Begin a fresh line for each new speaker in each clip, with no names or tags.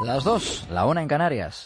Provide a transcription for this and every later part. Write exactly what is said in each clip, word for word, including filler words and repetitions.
Las dos, la una en Canarias.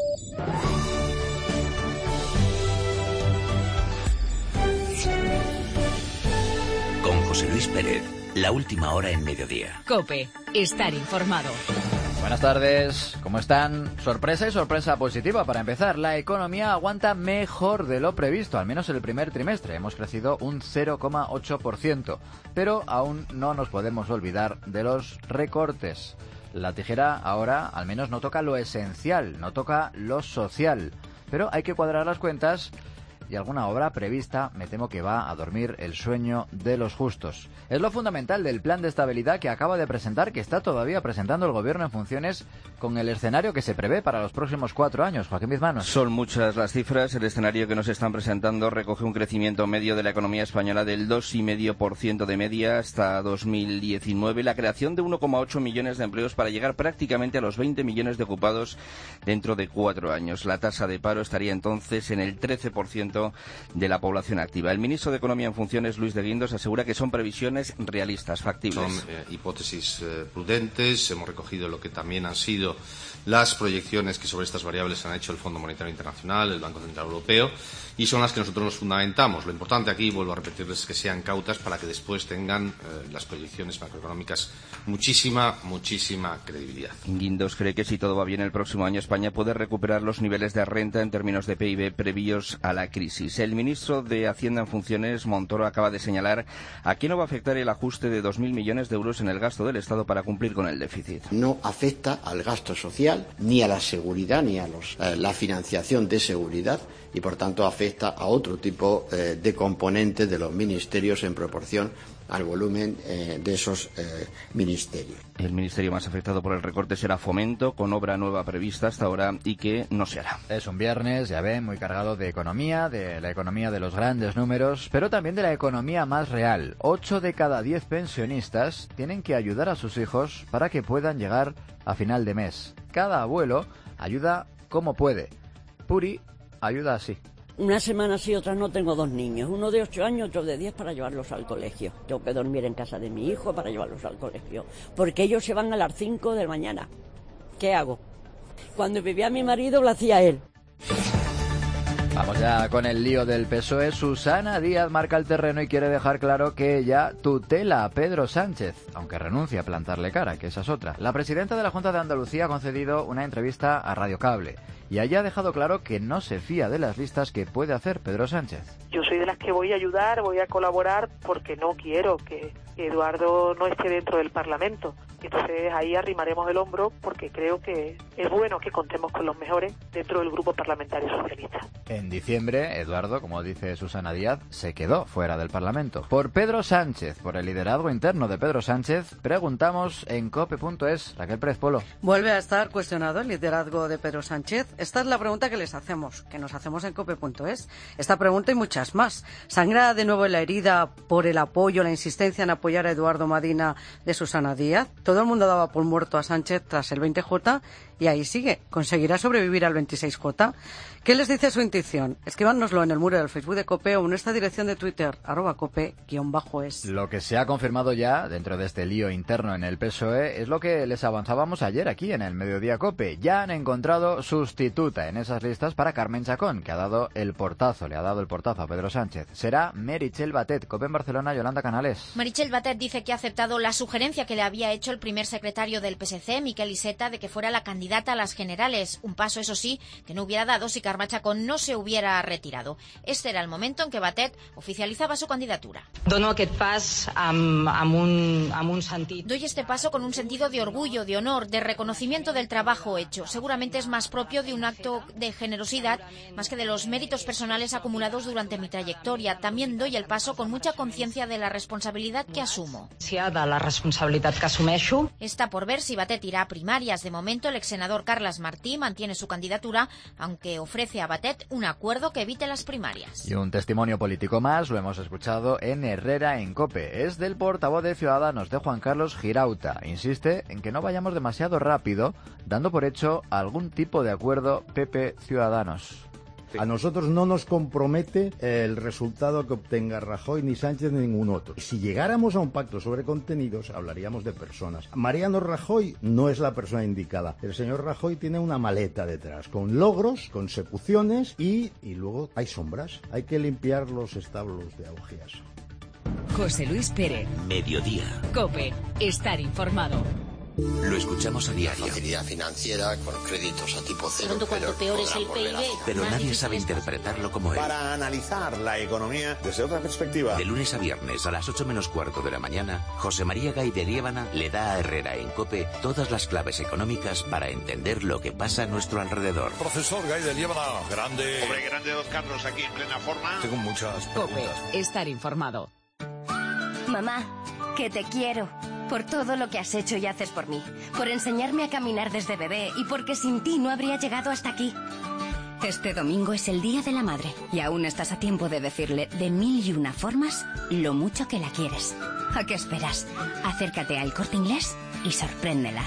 Con José Luis Pérez, la última hora en mediodía.
COPE, estar informado.
Buenas tardes, ¿cómo están? Sorpresa y sorpresa positiva para empezar. La economía aguanta mejor de lo previsto, al menos en el primer trimestre. Hemos crecido un cero coma ocho por ciento, pero aún no nos podemos olvidar de los recortes. La tijera ahora al menos no toca lo esencial, no toca lo social, pero hay que cuadrar las cuentas y alguna obra prevista me temo que va a dormir el sueño de los justos. Es lo fundamental del plan de estabilidad que acaba de presentar, que está todavía presentando el Gobierno en funciones, con el escenario que se prevé para los próximos cuatro años. Joaquín Bizmanos.
Son muchas las cifras. El escenario que nos están presentando recoge un crecimiento medio de la economía española del dos coma cinco por ciento de media hasta dos mil diecinueve, la creación de uno coma ocho millones de empleos para llegar prácticamente a los veinte millones de ocupados dentro de cuatro años. La tasa de paro estaría entonces en el trece por ciento de la población activa. El ministro de Economía en funciones, Luis de Guindos, asegura que son previsiones realistas, factibles.
Son eh, hipótesis eh, prudentes. Hemos recogido lo que también han sido las proyecciones que sobre estas variables han hecho el Fondo Monetario Internacional, el Banco Central Europeo, y son las que nosotros nos fundamentamos. Lo importante aquí, vuelvo a repetirles, es que sean cautas para que después tengan eh, las proyecciones macroeconómicas muchísima, muchísima credibilidad.
Guindos cree que si todo va bien el próximo año España puede recuperar los niveles de renta en términos de P I B previos a la crisis. El ministro de Hacienda en funciones, Montoro, acaba de señalar a qué no va a afectar el ajuste de dos mil millones de euros en el gasto del Estado para cumplir con el déficit.
No afecta al gasto social, ni a la seguridad, ni a los, eh, la financiación de seguridad, y por tanto afecta a otro tipo eh, de componentes de los ministerios en proporción al volumen eh, de esos eh, ministerios.
El ministerio más afectado por el recorte será Fomento, con obra nueva prevista hasta ahora y que no se hará.
Es un viernes, ya ven, muy cargado de economía, de la economía de los grandes números, pero también de la economía más real. Ocho de cada diez pensionistas tienen que ayudar a sus hijos para que puedan llegar a final de mes. Cada abuelo ayuda como puede. Puri ayuda así.
Una semana sí, otras no. Tengo dos niños, uno de ocho años, otro de diez, para llevarlos al colegio. Tengo que dormir en casa de mi hijo para llevarlos al colegio, porque ellos se van a las cinco de la mañana. ¿Qué hago? Cuando vivía mi marido lo hacía él.
Vamos ya con el lío del P S O E. Susana Díaz marca el terreno y quiere dejar claro que ella tutela a Pedro Sánchez, aunque renuncia a plantarle cara, que esa es otra. La presidenta de la Junta de Andalucía ha concedido una entrevista a Radio Cable y allí ha dejado claro que no se fía de las listas que puede hacer Pedro Sánchez.
Yo soy de las que voy a ayudar, voy a colaborar, porque no quiero que Eduardo no esté dentro del Parlamento. Entonces ahí arrimaremos el hombro, porque creo que es bueno que contemos con los mejores dentro del grupo parlamentario socialista.
En diciembre, Eduardo, como dice Susana Díaz, se quedó fuera del Parlamento. Por Pedro Sánchez, por el liderazgo interno de Pedro Sánchez, preguntamos en cope punto es. Raquel Pérez Polo.
¿Vuelve a estar cuestionado el liderazgo de Pedro Sánchez? Esta es la pregunta que les hacemos, que nos hacemos en cope punto es. Esta pregunta y muchas más. ¿Sangra de nuevo la herida por el apoyo, la insistencia en apoyar a Eduardo Madina de Susana Díaz? Todo el mundo daba por muerto a Sánchez tras el veinte jota y ahí sigue. ¿Conseguirá sobrevivir al veintiséis jota? ¿Qué les dice su intuición? Escríbanoslo en el muro del Facebook de COPE o en esta dirección de Twitter, arroba cope guión bajo es.
Lo que se ha confirmado ya dentro de este lío interno en el P S O E es lo que les avanzábamos ayer aquí en el Mediodía COPE. Ya han encontrado sustituta en esas listas para Carmen Chacón, que ha dado el portazo, le ha dado el portazo a Pedro Sánchez. Será Meritxell Batet. COPE en Barcelona, Yolanda Canales.
Meritxell Batet dice que ha aceptado la sugerencia que le había hecho el primer secretario del P S C, Miquel Iceta, de que fuera la candidata a las generales. Un paso, eso sí, que no hubiera dado si Carme Chacón no se hubiera retirado. Este era el momento en que Batet oficializaba su candidatura.
Dono aquest pas amb, amb, un, amb un sentit.
Doy este paso con un sentido de orgullo, de honor, de reconocimiento del trabajo hecho. Seguramente es más propio de un acto de generosidad más que de los méritos personales acumulados durante mi trayectoria. También doy el paso con mucha conciencia de la responsabilidad que asumo.
De la responsabilidad que assumeixo.
Está por ver si Batet irá a primarias. De momento, el exsenador Carles Martí mantiene su candidatura, aunque ofrece a Batet un acuerdo que evite las primarias.
Y un testimonio político más lo hemos escuchado en Herrera en COPE. Es del portavoz de Ciudadanos, de Juan Carlos Girauta. Insiste en que no vayamos demasiado rápido, dando por hecho algún tipo de acuerdo P P-Ciudadanos.
A nosotros no nos compromete el resultado que obtenga Rajoy, ni Sánchez, ni ningún otro. Si llegáramos a un pacto sobre contenidos, hablaríamos de personas. Mariano Rajoy no es la persona indicada. El señor Rajoy tiene una maleta detrás, con logros, consecuciones y, y luego hay sombras. Hay que limpiar los establos de Augías.
José Luis Pérez.
Mediodía.
COPE. Estar informado.
Lo escuchamos a diario.
Facilidad financiera, con créditos a tipo cero.
Segundo, cuanto peor es el P I B.
Pero nadie sabe interpretarlo como él.
Para analizar la economía desde otra perspectiva.
De lunes a viernes a las ocho menos cuarto de la mañana, José María Gay de Liébana le da a Herrera en COPE todas las claves económicas para entender lo que pasa a nuestro alrededor.
Profesor Gay de Liébana, grande.
Hombre, grande dos Carlos aquí en plena forma.
Tengo muchas preguntas.
COPE. Estar informado.
Mamá, que te quiero. Por todo lo que has hecho y haces por mí. Por enseñarme a caminar desde bebé y porque sin ti no habría llegado hasta aquí. Este domingo es el Día de la Madre y aún estás a tiempo de decirle de mil y una formas lo mucho que la quieres. ¿A qué esperas? Acércate al Corte Inglés y sorpréndela.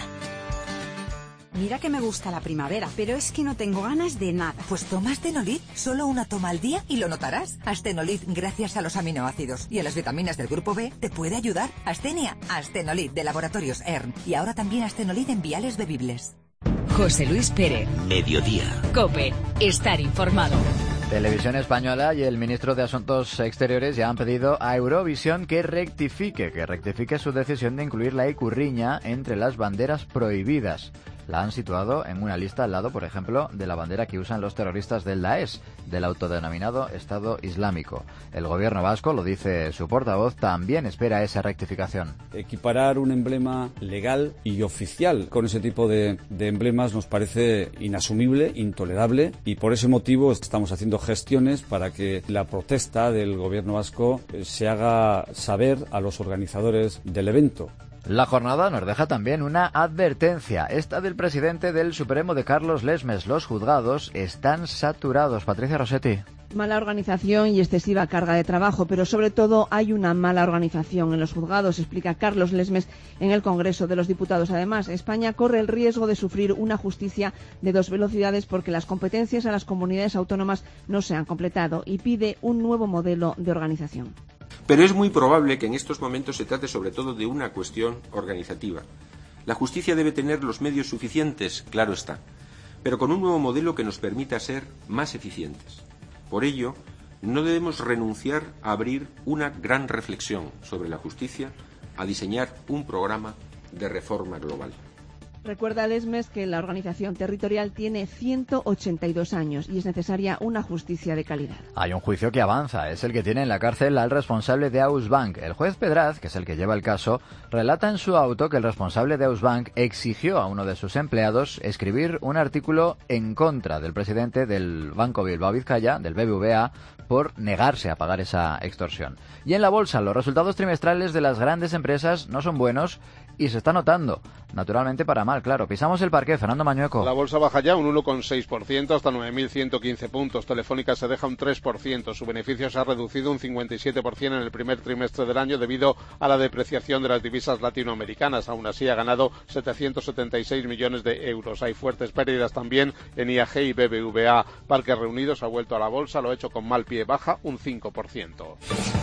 Mira que me gusta la primavera, pero es que no tengo ganas de nada.
Pues toma Astenolid, solo una toma al día y lo notarás. Astenolid, gracias a los aminoácidos y a las vitaminas del grupo B, te puede ayudar. Astenia, Astenolid de Laboratorios E R N y ahora también Astenolid en viales bebibles.
José Luis Pérez.
Mediodía.
COPE. Estar informado.
Televisión Española y el ministro de Asuntos Exteriores ya han pedido a Eurovisión que rectifique, que rectifique su decisión de incluir la icurriña entre las banderas prohibidas. La han situado en una lista al lado, por ejemplo, de la bandera que usan los terroristas del Daesh, del autodenominado Estado Islámico. El gobierno vasco, lo dice su portavoz, también espera esa rectificación.
Equiparar un emblema legal y oficial con ese tipo de, de emblemas nos parece inasumible, intolerable, y por ese motivo estamos haciendo gestiones para que la protesta del gobierno vasco se haga saber a los organizadores del evento.
La jornada nos deja también una advertencia, esta del presidente del Supremo de Carlos Lesmes. Los juzgados están saturados. Patricia Rossetti.
Mala organización y excesiva carga de trabajo, pero sobre todo hay una mala organización en los juzgados, explica Carlos Lesmes en el Congreso de los Diputados. Además, España corre el riesgo de sufrir una justicia de dos velocidades porque las competencias a las comunidades autónomas no se han completado y pide un nuevo modelo de organización.
Pero es muy probable que en estos momentos se trate sobre todo de una cuestión organizativa. La justicia debe tener los medios suficientes, claro está, pero con un nuevo modelo que nos permita ser más eficientes. Por ello, no debemos renunciar a abrir una gran reflexión sobre la justicia, a diseñar un programa de reforma global.
Recuerda Lesmes que la organización territorial tiene ciento ochenta y dos años y es necesaria una justicia de calidad.
Hay un juicio que avanza, es el que tiene en la cárcel al responsable de Ausbank. El juez Pedraz, que es el que lleva el caso, relata en su auto que el responsable de Ausbank exigió a uno de sus empleados escribir un artículo en contra del presidente del Banco Bilbao Vizcaya, del B B V A, por negarse a pagar esa extorsión. Y en la bolsa, los resultados trimestrales de las grandes empresas no son buenos y se está notando, naturalmente para mal, claro. Pisamos el parqué, Fernando Mañueco.
La bolsa baja ya un uno coma seis por ciento hasta nueve mil ciento quince puntos. Telefónica se deja un tres por ciento. Su beneficio se ha reducido un cincuenta y siete por ciento en el primer trimestre del año debido a la depreciación de las divisas latinoamericanas. Aún así ha ganado setecientos setenta y seis millones de euros. Hay fuertes pérdidas también en I A G y B B V A. Parques Reunidos ha vuelto a la bolsa, lo ha hecho con mal pie, baja un cinco por ciento.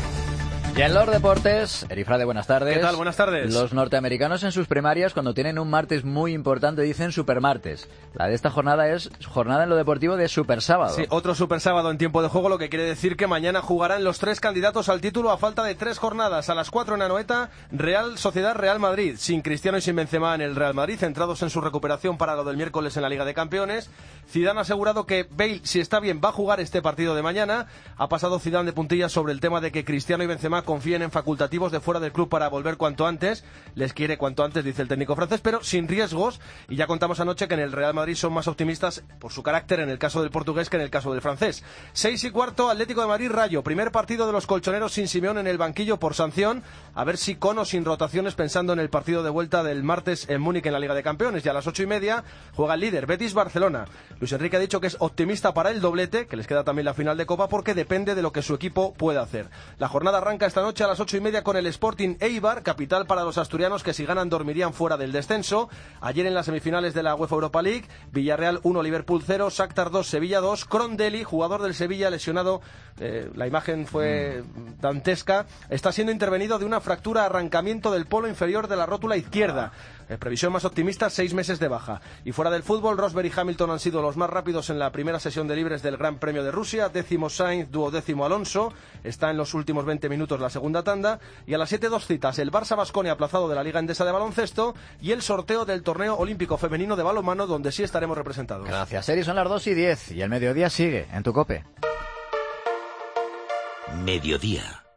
Y en los deportes, Erifrade, buenas tardes.
¿Qué tal? Buenas tardes.
Los norteamericanos en sus primarias, cuando tienen un martes muy importante, dicen supermartes. La de esta jornada es jornada en lo deportivo de super sábado.
Sí, otro super sábado en tiempo de juego, lo que quiere decir que mañana jugarán los tres candidatos al título a falta de tres jornadas. A las cuatro en Anoeta, Real Sociedad Real Madrid. Sin Cristiano y sin Benzema en el Real Madrid, centrados en su recuperación para lo del miércoles en la Liga de Campeones. Zidane ha asegurado que Bale, si está bien, va a jugar este partido de mañana. Ha pasado Zidane de puntillas sobre el tema de que Cristiano y Benzema confíen en facultativos de fuera del club para volver cuanto antes. Les quiere cuanto antes, dice el técnico francés, pero sin riesgos. Y ya contamos anoche que en el Real Madrid son más optimistas por su carácter en el caso del portugués que en el caso del francés. Seis y cuarto, Atlético de Madrid Rayo. Primer partido de los colchoneros sin Simeón en el banquillo por sanción. A ver si con o sin rotaciones, pensando en el partido de vuelta del martes en Múnich en la Liga de Campeones. Y a las ocho y media juega el líder Betis Barcelona. Luis Enrique ha dicho que es optimista para el doblete, que les queda también la final de Copa, porque depende de lo que su equipo pueda hacer. La jornada arranca esta esta noche a las ocho y media con el Sporting Eibar, capital para los asturianos que si ganan dormirían fuera del descenso. Ayer en las semifinales de la UEFA Europa League, Villarreal uno, Liverpool cero, Shakhtar dos, Sevilla dos, Crondelli, jugador del Sevilla lesionado, eh, la imagen fue dantesca, está siendo intervenido de una fractura arrancamiento del polo inferior de la rótula izquierda. Eh, previsión más optimista, seis meses de baja. Y fuera del fútbol, Rosberg y Hamilton han sido los más rápidos en la primera sesión de libres del Gran Premio de Rusia, décimo Sainz, duodécimo Alonso, está en los últimos veinte minutos la segunda tanda, y a las siete dos citas, el Barça-Baskonia aplazado de la Liga Endesa de baloncesto y el sorteo del torneo olímpico femenino de balonmano, donde sí estaremos representados.
Gracias, Eri, son las dos y diez y el mediodía sigue en tu COPE.
Mediodía.